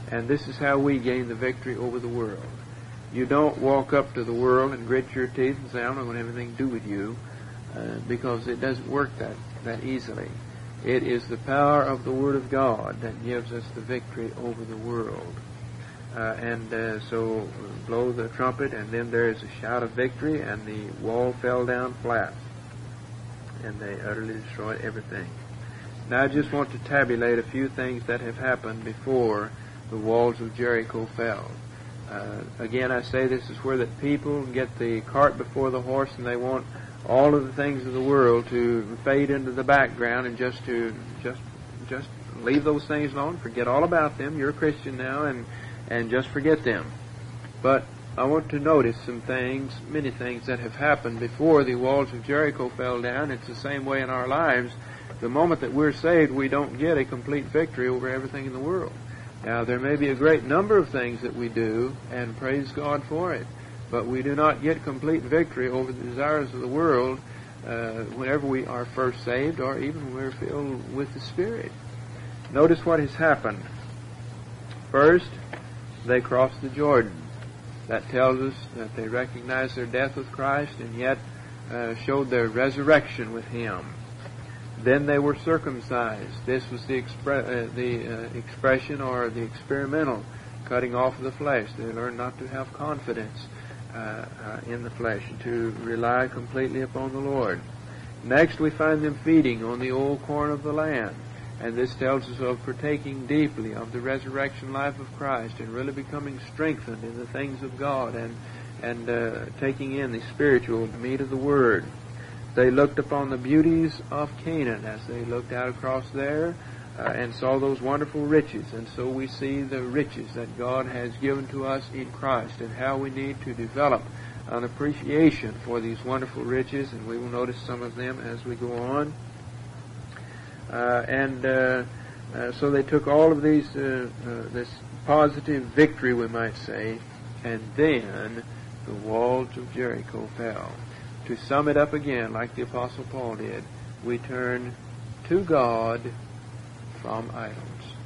And this is how we gain the victory over the world. You don't walk up to the world and grit your teeth and say, I'm not going to have anything to do with you, because it doesn't work that easily. It is the power of the Word of God that gives us the victory over the world. So blow the trumpet, and then there is a shout of victory, and the wall fell down flat, and they utterly destroyed everything. Now I just want to tabulate a few things that have happened before the walls of Jericho fell. Again, I say this is where the people get the cart before the horse, and they want all of the things of the world to fade into the background, and just leave those things alone, forget all about them. You're a Christian now, and just forget them. But I want to notice some things, many things that have happened before the walls of Jericho fell down. It's the same way in our lives. The moment that we're saved, we don't get a complete victory over everything in the world. Now, there may be a great number of things that we do, and praise God for it, but we do not get complete victory over the desires of the world whenever we are first saved, or even when we're filled with the Spirit. Notice what has happened. First, they crossed the Jordan. That tells us that they recognized their death with Christ and yet showed their resurrection with Him. Then they were circumcised. This was the expression, or the experimental cutting off of the flesh. They learned not to have confidence in the flesh, to rely completely upon the Lord. Next, we find them feeding on the old corn of the land. And this tells us of partaking deeply of the resurrection life of Christ, and really becoming strengthened in the things of God, and taking in the spiritual meat of the Word. They looked upon the beauties of Canaan as they looked out across there and saw those wonderful riches. And so we see the riches that God has given to us in Christ, and how we need to develop an appreciation for these wonderful riches, and we will notice some of them as we go on. So they took all of these, this positive victory, we might say, and then the walls of Jericho fell. To sum it up again, like the Apostle Paul did, we turn to God from idols.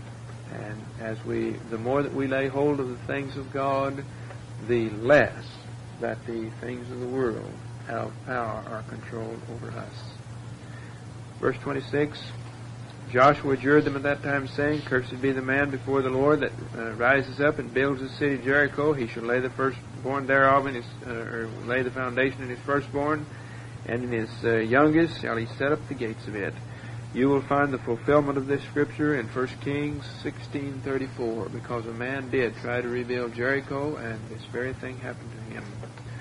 And the more that we lay hold of the things of God, the less that the things of the world have power or control over us. Verse 26, Joshua adjured them at that time, saying, Cursed be the man before the Lord that rises up and builds the city of Jericho. He shall lay the firstborn thereof, or lay the foundation in his firstborn, and in his youngest shall he set up the gates of it. You will find the fulfillment of this scripture in 1 Kings 16:34, because a man did try to rebuild Jericho, and this very thing happened to him.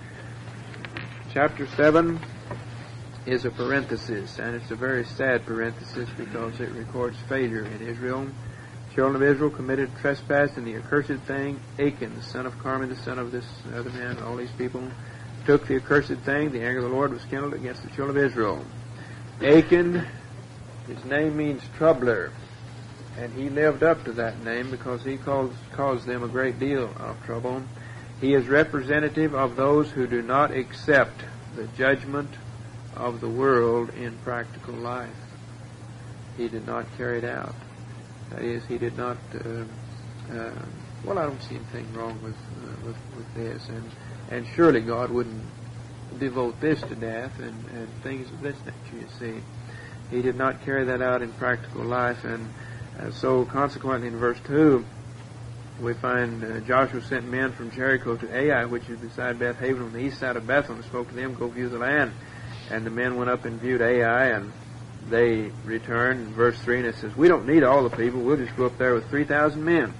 Chapter 7 is a parenthesis, and it's a very sad parenthesis because it records failure in Israel. Children of Israel committed trespass in the accursed thing. Achan, the son of Carmi, the son of this other man, all these people, took the accursed thing. The anger of the Lord was kindled against the children of Israel. Achan, his name means troubler, and he lived up to that name because he caused them a great deal of trouble. He is representative of those who do not accept the judgment of the world in practical life. He did not carry it out. That is, he did not. I don't see anything wrong with this, and surely God wouldn't devote this to death and things of this nature. You see, he did not carry that out in practical life, and so consequently, in verse 2, we find Joshua sent men from Jericho to Ai, which is beside Beth Haven on the east side of Bethel, and spoke to them, Go view the land. And the men went up and viewed Ai, and they returned. In verse 3, and it says, We don't need all the people. We'll just go up there with 3,000 men.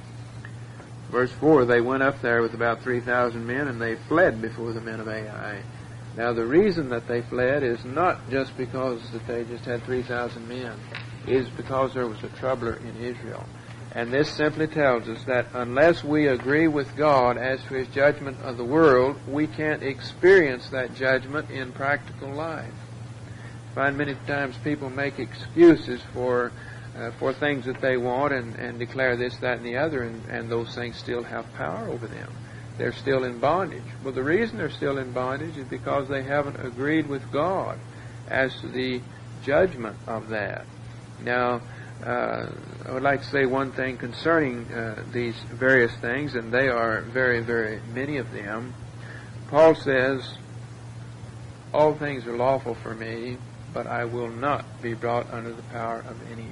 Verse 4, they went up there with about 3,000 men, and they fled before the men of Ai. Now, the reason that they fled is not just because that they just had 3,000 men. It is because there was a troubler in Israel. And this simply tells us that unless we agree with God as to His judgment of the world, we can't experience that judgment in practical life. I find many times people make excuses for things that they want and declare this, that, and the other, and those things still have power over them. They're still in bondage. Well, the reason they're still in bondage is because they haven't agreed with God as to the judgment of that. Now, I would like to say one thing concerning these various things, and they are very, very many of them. Paul says, all things are lawful for me, but I will not be brought under the power of any.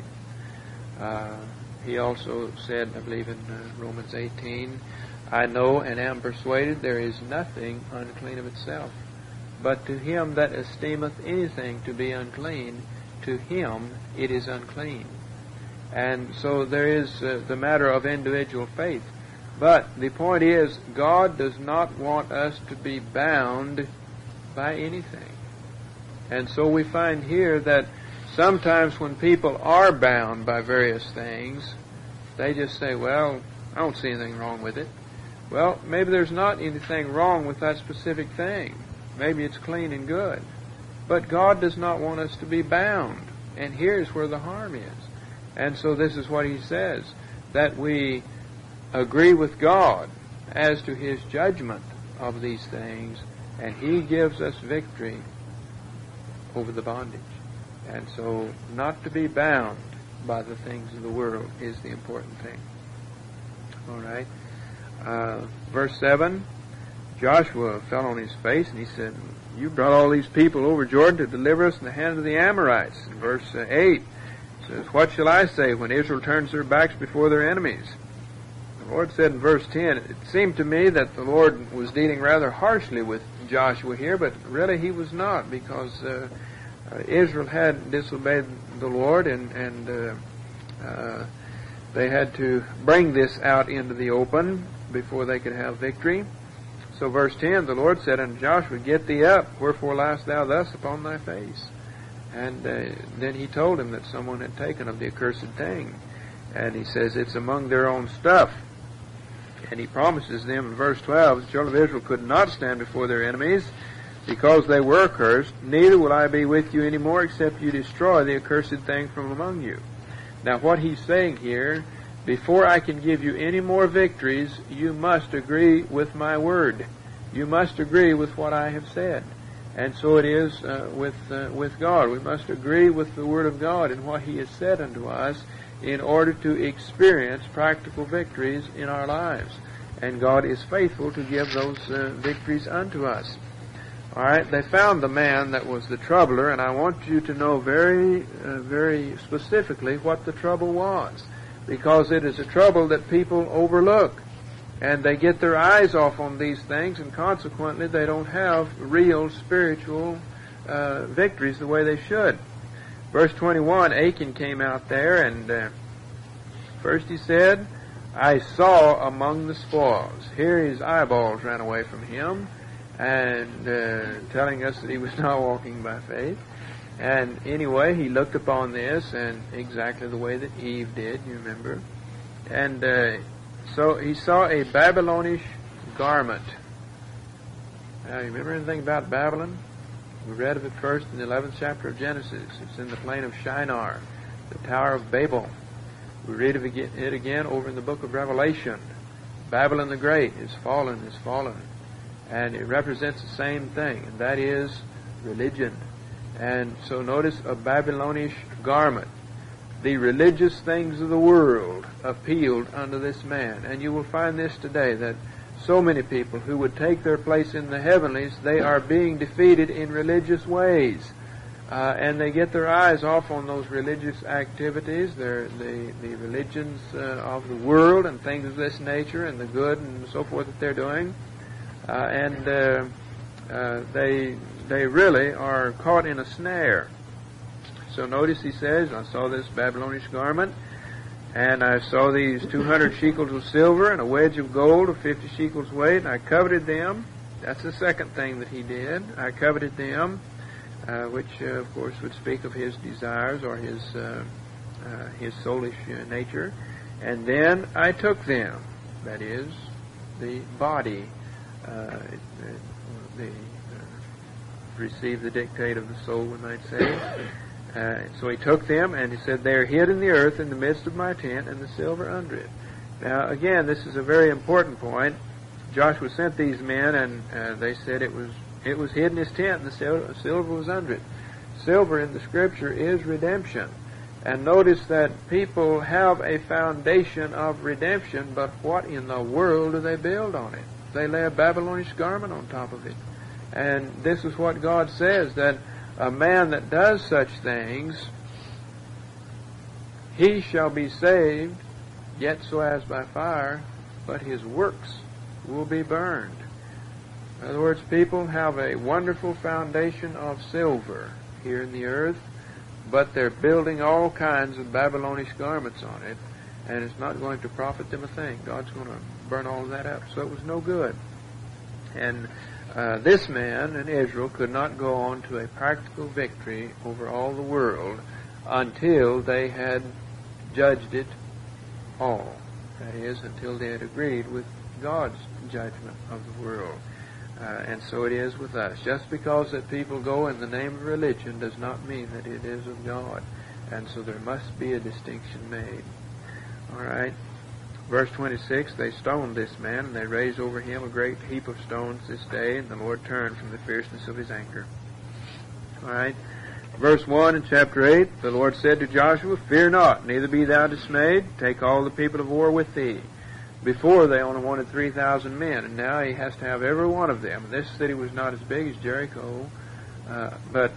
He also said, I believe in Romans 18, I know and am persuaded there is nothing unclean of itself, but to him that esteemeth anything to be unclean, to him it is unclean. And so there is the matter of individual faith. But the point is, God does not want us to be bound by anything. And so we find here that sometimes when people are bound by various things, they just say, well, I don't see anything wrong with it. Well, maybe there's not anything wrong with that specific thing. Maybe it's clean and good. But God does not want us to be bound. And here's where the harm is. And so this is what he says, that we agree with God as to his judgment of these things, and he gives us victory over the bondage. And so not to be bound by the things of the world is the important thing. All right. Verse 7, Joshua fell on his face and he said, you brought all these people over Jordan to deliver us in the hand of the Amorites. In verse 8, says, what shall I say when Israel turns their backs before their enemies? The Lord said in verse 10, it seemed to me that the Lord was dealing rather harshly with Joshua here, but really he was not, because Israel had disobeyed the Lord, and they had to bring this out into the open before they could have victory. So verse 10, the Lord said unto Joshua, get thee up, wherefore liest thou thus upon thy face? And then he told him that someone had taken of the accursed thing. And he says it's among their own stuff. And he promises them in verse 12, the children of Israel could not stand before their enemies because they were accursed. Neither will I be with you any more except you destroy the accursed thing from among you. Now what he's saying here, before I can give you any more victories, you must agree with my word. You must agree with what I have said. And so it is with God. We must agree with the Word of God and what He has said unto us in order to experience practical victories in our lives. And God is faithful to give those victories unto us. All right, they found the man that was the troubler, and I want you to know very, very specifically what the trouble was, because it is a trouble that people overlook. And they get their eyes off on these things, and consequently they don't have real spiritual victories the way they should. Verse 21, Achan came out there, and first he said, I saw among the spoils. Here his eyeballs ran away from him, and telling us that he was not walking by faith. And anyway, he looked upon this, and exactly the way that Eve did, you remember. And so he saw a Babylonish garment. Now, you remember anything about Babylon? We read of it first in the 11th chapter of Genesis. It's in the plain of Shinar, the Tower of Babel. We read of it again over in the book of Revelation. Babylon the Great is fallen. And it represents the same thing, and that is religion. And so notice a Babylonish garment. The religious things of the world appealed unto this man. And you will find this today, that so many people who would take their place in the heavenlies, they are being defeated in religious ways. And they get their eyes off on those religious activities, the religions of the world and things of this nature and the good and so forth that they're doing. They really are caught in a snare. So notice he says, I saw this Babylonish garment, and I saw these 200 shekels of silver and a wedge of gold of 50 shekels weight, and I coveted them. That's the second thing that he did. I coveted them, which of course would speak of his desires or his soulish nature. And then I took them, that is, the body, received the dictate of the soul, we might say. So he took them, and he said, they are hid in the earth in the midst of my tent, and the silver under it. Now, again, this is a very important point. Joshua sent these men, and they said it was hid in his tent, and the silver was under it. Silver in the Scripture is redemption. And notice that people have a foundation of redemption, but what in the world do they build on it? They lay a Babylonish garment on top of it. And this is what God says, that a man that does such things, he shall be saved, yet so as by fire, but his works will be burned. In other words, people have a wonderful foundation of silver here in the earth, but they're building all kinds of Babylonish garments on it, and it's not going to profit them a thing. God's going to burn all of that up. So it was no good. And this man in Israel could not go on to a practical victory over all the world until they had judged it all. That is, until they had agreed with God's judgment of the world. And so it is with us. Just because that people go in the name of religion does not mean that it is of God. And so there must be a distinction made. All right. Verse 26, they stoned this man, and they raised over him a great heap of stones this day, and the Lord turned from the fierceness of his anger. All right. Verse 1 in chapter 8, the Lord said to Joshua, "Fear not, neither be thou dismayed. Take all the people of war with thee." Before, they only wanted 3,000 men, and now he has to have every one of them. This city was not as big as Jericho, but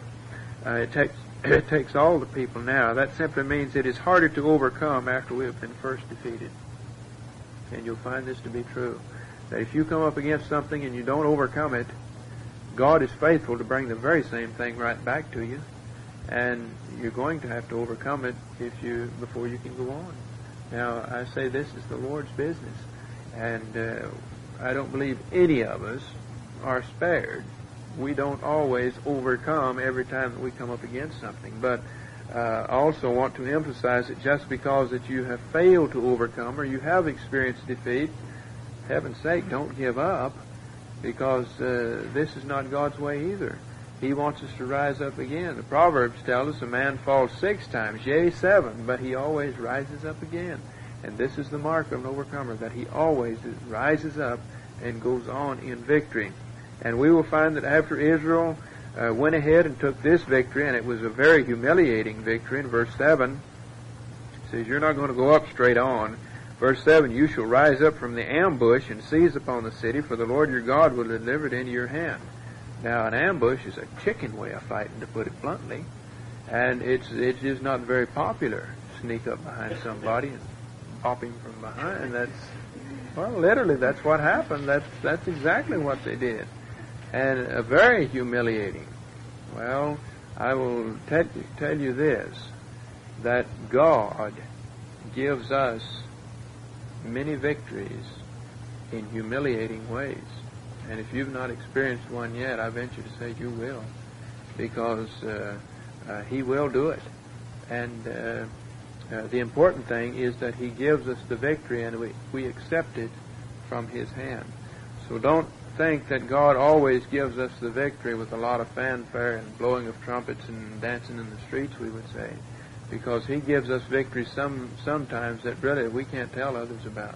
it takes all the people now. That simply means it is harder to overcome after we have been first defeated. And you'll find this to be true. That if you come up against something and you don't overcome it, God is faithful to bring the very same thing right back to you. And you're going to have to overcome it before you can go on. Now, I say this is the Lord's business, and I don't believe any of us are spared. We don't always overcome every time that we come up against something, but I also want to emphasize that just because that you have failed to overcome or you have experienced defeat, heaven's sake, don't give up, because this is not God's way either. He wants us to rise up again. The Proverbs tell us a man falls 6 times, yea, 7, but he always rises up again. And this is the mark of an overcomer, that he always rises up and goes on in victory. And we will find that after Israel went ahead and took this victory, and it was a very humiliating victory, in verse 7, it says, "You're not going to go up straight on." Verse 7, "You shall rise up from the ambush and seize upon the city, for the Lord your God will deliver it into your hand." Now, an ambush is a chicken way of fighting, to put it bluntly, and it's just not very popular. Sneak up behind somebody and pop him from behind. Literally, that's what happened. That's exactly what they did, and very humiliating. Well, I will tell you this, that God gives us many victories in humiliating ways. And if you've not experienced one yet, I venture to say you will, because He will do it. And the important thing is that He gives us the victory, and we accept it from His hand. So don't think that God always gives us the victory with a lot of fanfare and blowing of trumpets and dancing in the streets, we would say, because He gives us victory sometimes that really we can't tell others about.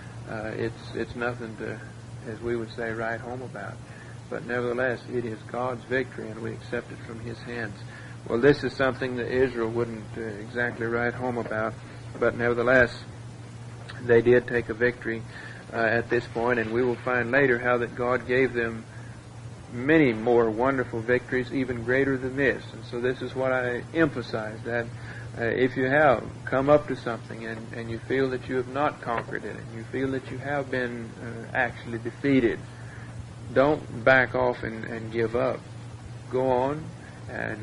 It's nothing to, as we would say, write home about. But nevertheless, it is God's victory, and we accept it from His hands. Well, this is something that Israel wouldn't exactly write home about, but nevertheless, they did take a victory at this point, and we will find later how that God gave them many more wonderful victories, even greater than this. And so this is what I emphasize, that if you have come up to something and you feel that you have not conquered it, and you feel that you have been actually defeated, don't back off and give up. Go on and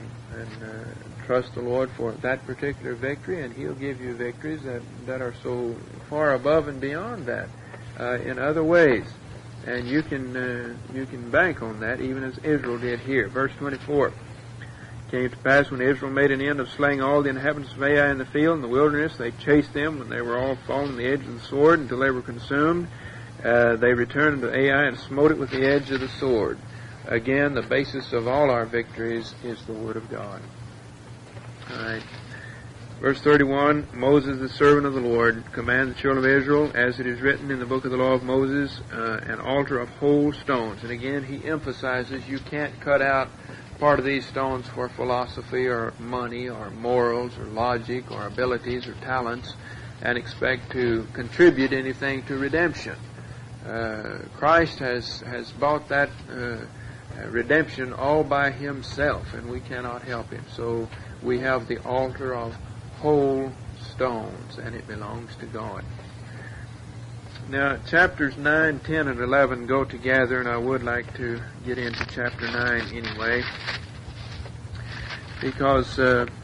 trust the Lord for that particular victory, and He'll give you victories that are so far above and beyond that in other ways. And you can bank on that, even as Israel did here. Verse 24. It came to pass when Israel made an end of slaying all the inhabitants of Ai in the field, in the wilderness, they chased them when they were all fallen on the edge of the sword until they were consumed. They returned to Ai and smote it with the edge of the sword. Again, the basis of all our victories is the Word of God. All right. Verse 31, Moses, the servant of the Lord, commanded the children of Israel, as it is written in the book of the law of Moses, an altar of whole stones. And again, he emphasizes you can't cut out part of these stones for philosophy or money or morals or logic or abilities or talents and expect to contribute anything to redemption. Christ has bought that redemption all by himself, and we cannot help him. So we have the altar of whole stones, and it belongs to God. Now, chapters 9, 10, and 11 go together, and I would like to get into chapter 9 anyway, because